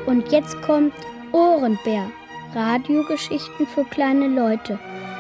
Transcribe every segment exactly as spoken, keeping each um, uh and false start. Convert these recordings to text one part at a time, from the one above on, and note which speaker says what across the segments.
Speaker 1: Und jetzt kommt Ohrenbär. Radiogeschichten für kleine Leute.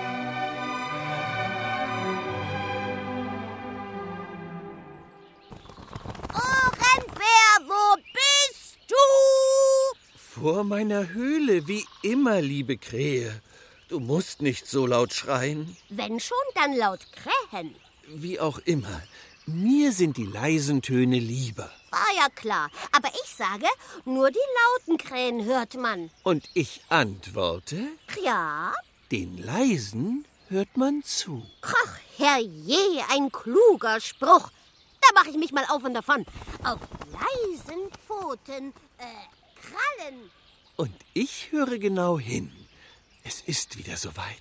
Speaker 2: Ohrenbär, wo bist du?
Speaker 3: Vor meiner Höhle, wie immer, liebe Krähe. Du musst nicht so laut schreien.
Speaker 2: Wenn schon, dann laut krähen.
Speaker 3: Wie auch immer. Mir sind die leisen Töne lieber.
Speaker 2: War ja klar. Aber ich sage, nur die lauten Krähen hört man.
Speaker 3: Und ich antworte,
Speaker 2: Ja?
Speaker 3: den leisen hört man zu.
Speaker 2: Ach, herrje, ein kluger Spruch. Da mache ich mich mal auf und davon. Auf leisen Pfoten, äh, Krallen.
Speaker 3: Und ich höre genau hin. Es ist wieder soweit.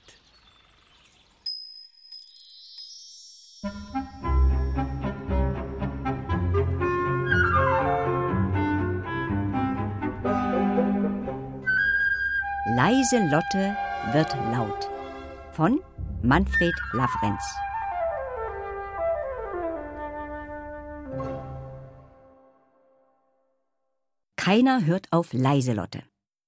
Speaker 4: Leise Lotte wird laut von Manfred Lafrenz. Keiner hört auf Leiselotte.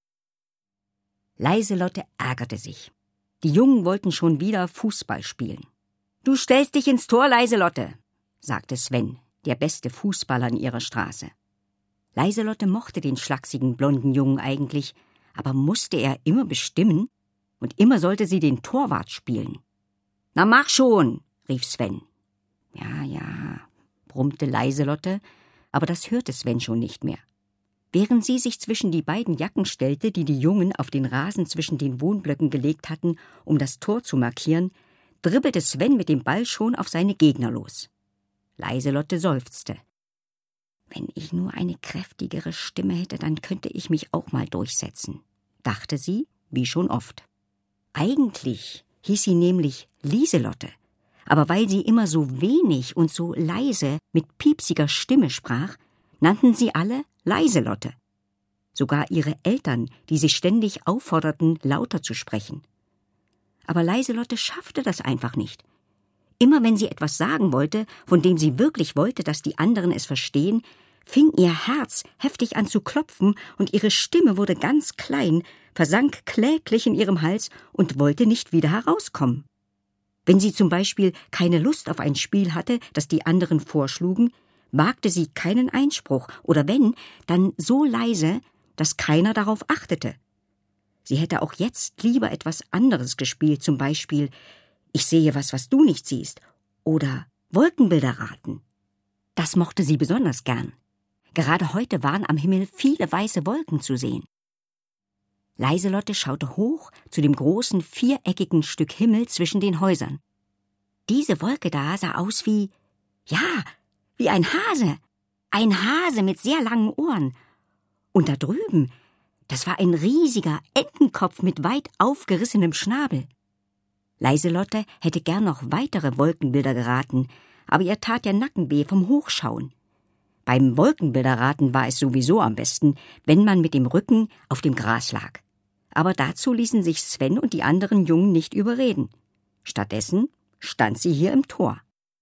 Speaker 4: Leiselotte ärgerte sich. Die Jungen wollten schon wieder Fußball spielen. »Du stellst dich ins Tor, Leiselotte«, sagte Sven, der beste Fußballer in ihrer Straße. Leiselotte mochte den schlachsigen, blonden Jungen eigentlich, aber musste er immer bestimmen? Und immer sollte sie den Torwart spielen. »Na mach schon«, rief Sven. »Ja, ja«, brummte Leiselotte, aber das hörte Sven schon nicht mehr. Während sie sich zwischen die beiden Jacken stellte, die die Jungen auf den Rasen zwischen den Wohnblöcken gelegt hatten, um das Tor zu markieren, dribbelte Sven mit dem Ball schon auf seine Gegner los. Leiselotte seufzte. »Wenn ich nur eine kräftigere Stimme hätte, dann könnte ich mich auch mal durchsetzen«, dachte sie, wie schon oft. Eigentlich hieß sie nämlich Lieselotte, aber weil sie immer so wenig und so leise mit piepsiger Stimme sprach, nannten sie alle Leiselotte. Sogar ihre Eltern, die sie ständig aufforderten, lauter zu sprechen. Aber Leiselotte schaffte das einfach nicht. Immer wenn sie etwas sagen wollte, von dem sie wirklich wollte, dass die anderen es verstehen, fing ihr Herz heftig an zu klopfen und ihre Stimme wurde ganz klein, versank kläglich in ihrem Hals und wollte nicht wieder herauskommen. Wenn sie zum Beispiel keine Lust auf ein Spiel hatte, das die anderen vorschlugen, wagte sie keinen Einspruch oder wenn, dann so leise, dass keiner darauf achtete. Sie hätte auch jetzt lieber etwas anderes gespielt, zum Beispiel »Ich sehe was, was du nicht siehst« oder »Wolkenbilder raten«. Das mochte sie besonders gern. Gerade heute waren am Himmel viele weiße Wolken zu sehen. Leiselotte schaute hoch zu dem großen, viereckigen Stück Himmel zwischen den Häusern. Diese Wolke da sah aus wie, ja, wie ein Hase. Ein Hase mit sehr langen Ohren. Und da drüben, das war ein riesiger Entenkopf mit weit aufgerissenem Schnabel. Leiselotte hätte gern noch weitere Wolkenbilder geraten, aber ihr tat der Nacken weh vom Hochschauen. Beim Wolkenbilderraten war es sowieso am besten, wenn man mit dem Rücken auf dem Gras lag. Aber dazu ließen sich Sven und die anderen Jungen nicht überreden. Stattdessen stand sie hier im Tor.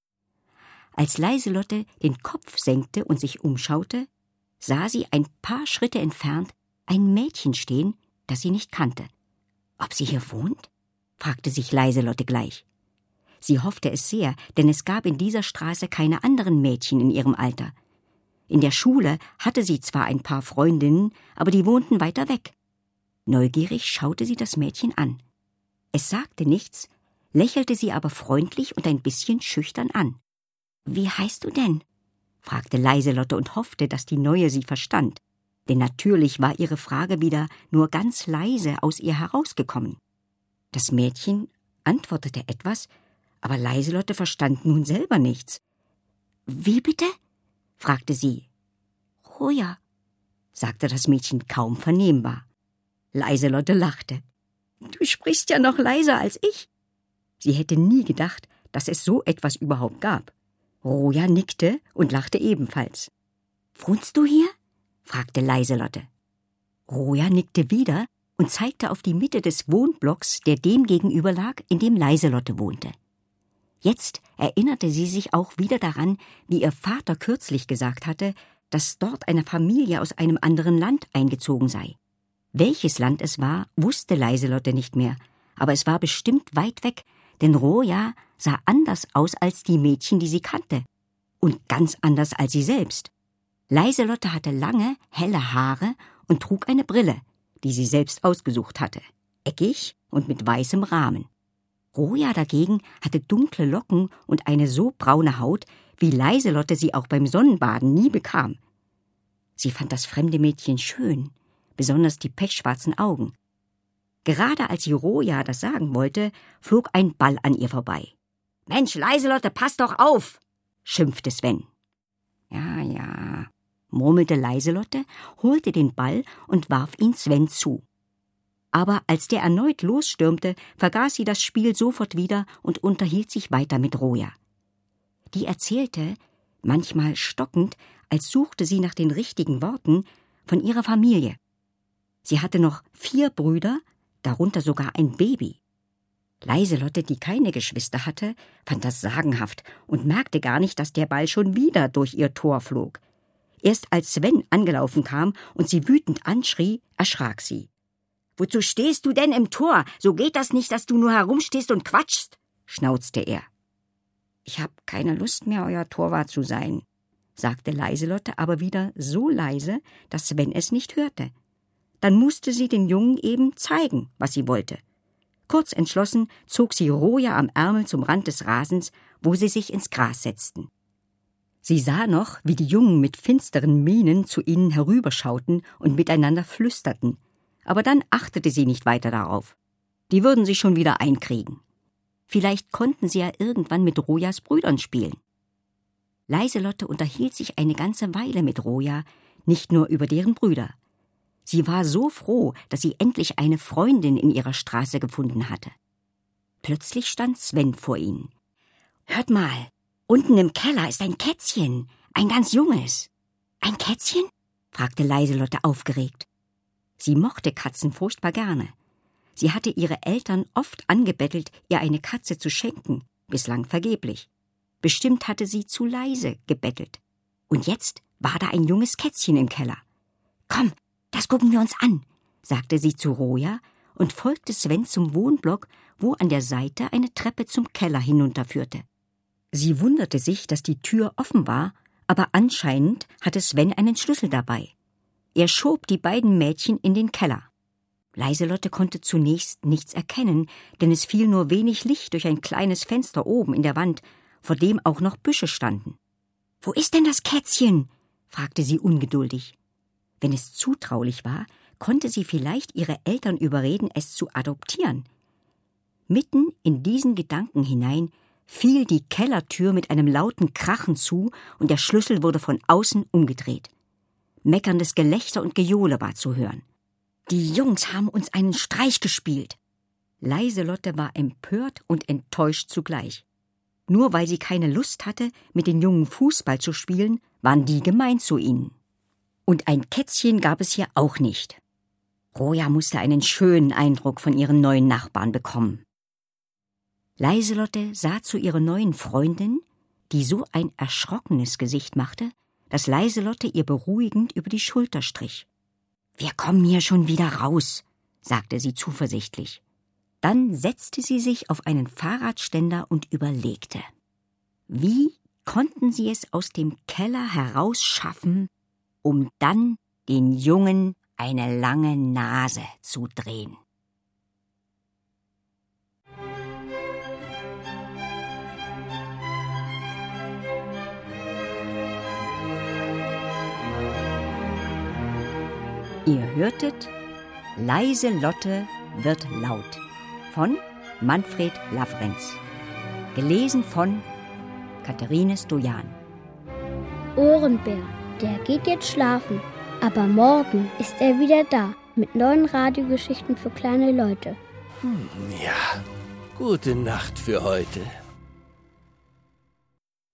Speaker 4: Als Leiselotte den Kopf senkte und sich umschaute, sah sie ein paar Schritte entfernt ein Mädchen stehen, das sie nicht kannte. »Ob sie hier wohnt?« fragte sich Leiselotte gleich. Sie hoffte es sehr, denn es gab in dieser Straße keine anderen Mädchen in ihrem Alter. In der Schule hatte sie zwar ein paar Freundinnen, aber die wohnten weiter weg. Neugierig schaute sie das Mädchen an. Es sagte nichts, lächelte sie aber freundlich und ein bisschen schüchtern an. »Wie heißt du denn?« fragte Leiselotte und hoffte, dass die Neue sie verstand. Denn natürlich war ihre Frage wieder nur ganz leise aus ihr herausgekommen. Das Mädchen antwortete etwas, aber Leiselotte verstand nun selber nichts. »Wie bitte?« fragte sie. »Roja«, sagte das Mädchen kaum vernehmbar. Leiselotte lachte. »Du sprichst ja noch leiser als ich.« Sie hätte nie gedacht, dass es so etwas überhaupt gab. Roja nickte und lachte ebenfalls. »Wohnst du hier?« fragte Leiselotte. Roja nickte wieder und zeigte auf die Mitte des Wohnblocks, der dem gegenüber lag, in dem Leiselotte wohnte. Jetzt erinnerte sie sich auch wieder daran, wie ihr Vater kürzlich gesagt hatte, dass dort eine Familie aus einem anderen Land eingezogen sei. Welches Land es war, wusste Leiselotte nicht mehr, aber es war bestimmt weit weg, denn Roja sah anders aus als die Mädchen, die sie kannte. Und ganz anders als sie selbst. Leiselotte hatte lange, helle Haare und trug eine Brille, die sie selbst ausgesucht hatte, eckig und mit weißem Rahmen. Roja dagegen hatte dunkle Locken und eine so braune Haut, wie Leiselotte sie auch beim Sonnenbaden nie bekam. Sie fand das fremde Mädchen schön, besonders die pechschwarzen Augen. Gerade als sie Roja das sagen wollte, flog ein Ball an ihr vorbei. »Mensch, Leiselotte, pass doch auf«, schimpfte Sven. »Ja, ja«, murmelte Leiselotte, holte den Ball und warf ihn Sven zu. Aber als der erneut losstürmte, vergaß sie das Spiel sofort wieder und unterhielt sich weiter mit Roja. Die erzählte, manchmal stockend, als suchte sie nach den richtigen Worten, von ihrer Familie. Sie hatte noch vier Brüder, darunter sogar ein Baby. Leiselotte, die keine Geschwister hatte, fand das sagenhaft und merkte gar nicht, dass der Ball schon wieder durch ihr Tor flog. Erst als Sven angelaufen kam und sie wütend anschrie, erschrak sie. »Wozu stehst du denn im Tor? So geht das nicht, dass du nur herumstehst und quatschst«, schnauzte er. »Ich hab keine Lust mehr, euer Torwart zu sein«, sagte Leiselotte, aber wieder so leise, dass Sven es nicht hörte. Dann musste sie den Jungen eben zeigen, was sie wollte. Kurz entschlossen zog sie Roja am Ärmel zum Rand des Rasens, wo sie sich ins Gras setzten. Sie sah noch, wie die Jungen mit finsteren Mienen zu ihnen herüberschauten und miteinander flüsterten, aber dann achtete sie nicht weiter darauf. Die würden sich schon wieder einkriegen. Vielleicht konnten sie ja irgendwann mit Rojas Brüdern spielen. Leiselotte unterhielt sich eine ganze Weile mit Roja, nicht nur über deren Brüder. Sie war so froh, dass sie endlich eine Freundin in ihrer Straße gefunden hatte. Plötzlich stand Sven vor ihnen. »Hört mal, unten im Keller ist ein Kätzchen, ein ganz junges.« »Ein Kätzchen?« fragte Leiselotte aufgeregt. Sie mochte Katzen furchtbar gerne. Sie hatte ihre Eltern oft angebettelt, ihr eine Katze zu schenken, bislang vergeblich. Bestimmt hatte sie zu leise gebettelt. Und jetzt war da ein junges Kätzchen im Keller. »Komm, das gucken wir uns an«, sagte sie zu Roja und folgte Sven zum Wohnblock, wo an der Seite eine Treppe zum Keller hinunterführte. Sie wunderte sich, dass die Tür offen war, aber anscheinend hatte Sven einen Schlüssel dabei. Er schob die beiden Mädchen in den Keller. Leiselotte konnte zunächst nichts erkennen, denn es fiel nur wenig Licht durch ein kleines Fenster oben in der Wand, vor dem auch noch Büsche standen. »Wo ist denn das Kätzchen?« fragte sie ungeduldig. Wenn es zutraulich war, konnte sie vielleicht ihre Eltern überreden, es zu adoptieren. Mitten in diesen Gedanken hinein fiel die Kellertür mit einem lauten Krachen zu und der Schlüssel wurde von außen umgedreht. Meckerndes Gelächter und Gejohle war zu hören. »Die Jungs haben uns einen Streich gespielt.« Leiselotte war empört und enttäuscht zugleich. Nur weil sie keine Lust hatte, mit den Jungen Fußball zu spielen, waren die gemein zu ihnen. Und ein Kätzchen gab es hier auch nicht. Roja musste einen schönen Eindruck von ihren neuen Nachbarn bekommen. Leiselotte sah zu ihrer neuen Freundin, die so ein erschrockenes Gesicht machte, dass Leiselotte ihr beruhigend über die Schulter strich. »Wir kommen hier schon wieder raus«, sagte sie zuversichtlich. Dann setzte sie sich auf einen Fahrradständer und überlegte. Wie konnten sie es aus dem Keller herausschaffen, um dann den Jungen eine lange Nase zu drehen? Ihr hörtet »Leiselotte wird laut« von Manfred Lafrenz. Gelesen von Katharine Stojan.
Speaker 1: Ohrenbär, der geht jetzt schlafen, aber morgen ist er wieder da mit neuen Radiogeschichten für kleine Leute.
Speaker 3: Hm, ja, gute Nacht für heute.